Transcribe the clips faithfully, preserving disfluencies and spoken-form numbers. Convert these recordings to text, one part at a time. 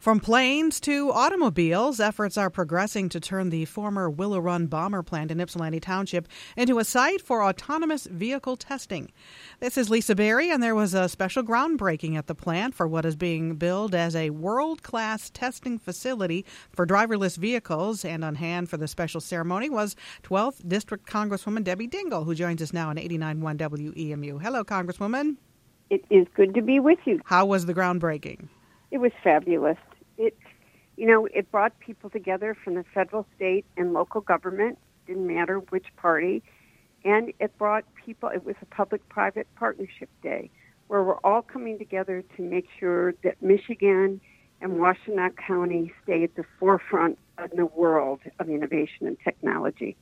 From planes to automobiles, efforts are progressing to turn the former Willow Run bomber plant in Ypsilanti Township into a site for autonomous vehicle testing. This is Lisa Berry, and there was a special groundbreaking at the plant for what is being billed as a world-class testing facility for driverless vehicles. And on hand for the special ceremony was twelfth District Congresswoman Debbie Dingell, who joins us now on eighty-nine point one W E M U. Hello, Congresswoman. It is good to be with you. How was the groundbreaking? It was fabulous. It, you know, it brought people together from the federal, state, and local government. Didn't matter which party. And it brought people, it was a public-private partnership day where we're all coming together to make sure that Michigan and Washtenaw County stay at the forefront of the world of innovation and technology.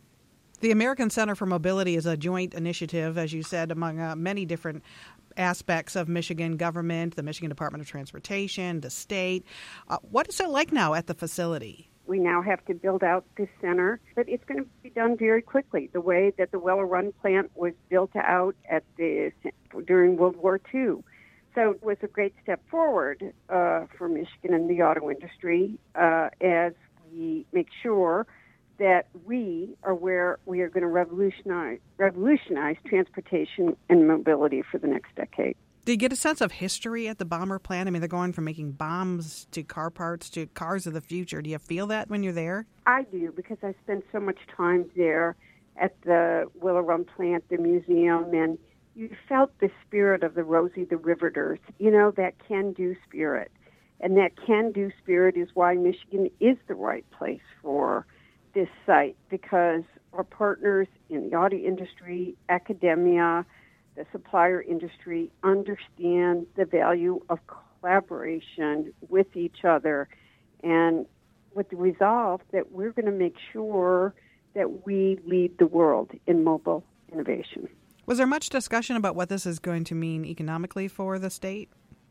The American Center for Mobility is a joint initiative, as you said, among uh, many different aspects of Michigan government, the Michigan Department of Transportation, the state. Uh, what is it like now at the facility? We now have to build out this center, but it's going to be done very quickly, the way that the Willow Run plant was built out at the during World War Two. So it was a great step forward uh, for Michigan and the auto industry uh, as we make sure that we are where we are going to revolutionize, revolutionize transportation and mobility for the next decade. Do you get a sense of history at the bomber plant? I mean, they're going from making bombs to car parts to cars of the future. Do you feel that when you're there? I do, because I spend so much time there at the Willow Run plant, the museum, and you felt the spirit of the Rosie the Riveters, you know, that can-do spirit. And that can-do spirit is why Michigan is the right place for this site, because our partners in the auto industry, academia, the supplier industry understand the value of collaboration with each other, and with the resolve that we're going to make sure that we lead the world in mobile innovation. Was there much discussion about what this is going to mean economically for the state?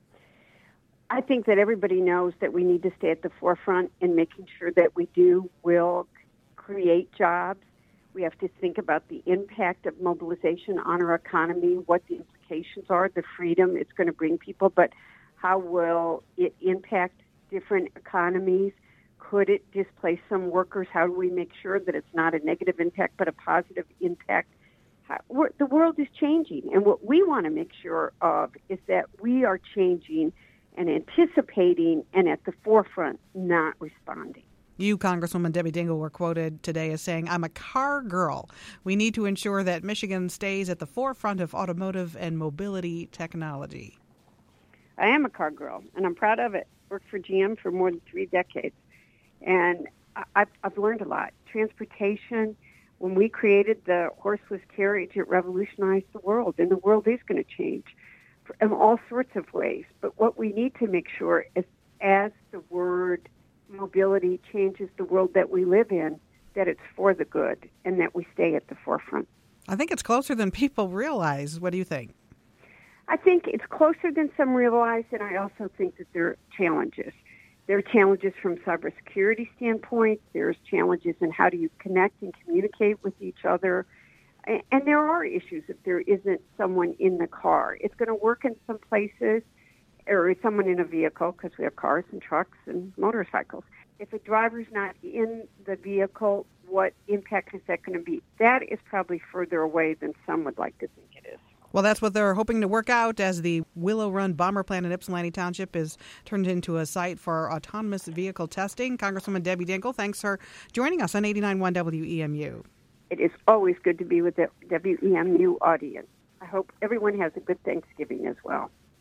I think that everybody knows that we need to stay at the forefront in making sure that we do will create jobs. We have to think about the impact of mobilization on our economy, what the implications are, the freedom it's going to bring people, but how will it impact different economies? Could it displace some workers? How do we make sure that it's not a negative impact but a positive impact? How, the world is changing, and what we want to make sure of is that we are changing and anticipating and at the forefront, not responding. You, Congresswoman Debbie Dingell, were quoted today as saying, "I'm a car girl. We need to ensure that Michigan stays at the forefront of automotive and mobility technology." I am a car girl, and I'm proud of it. Worked for G M for more than three decades, and I've, I've learned a lot. Transportation, when we created the horseless carriage, it revolutionized the world, and the world is going to change in all sorts of ways. But what we need to make sure is, as the word mobility changes the world that we live in, that it's for the good and that we stay at the forefront. I think it's closer than people realize. What do you think? I think it's closer than some realize, and I also think that there are challenges. There are challenges from cybersecurity standpoint. There's challenges in how do you connect and communicate with each other. And there are issues if there isn't someone in the car. It's going to work in some places, or someone in a vehicle, because we have cars and trucks and motorcycles. If a driver's not in the vehicle, what impact is that going to be? That is probably further away than some would like to think it is. Well, that's what they're hoping to work out as the Willow Run bomber plant in Ypsilanti Township is turned into a site for autonomous vehicle testing. Congresswoman Debbie Dingell, thanks for joining us on eighty-nine point one W E M U. It is always good to be with the W E M U audience. I hope everyone has a good Thanksgiving as well.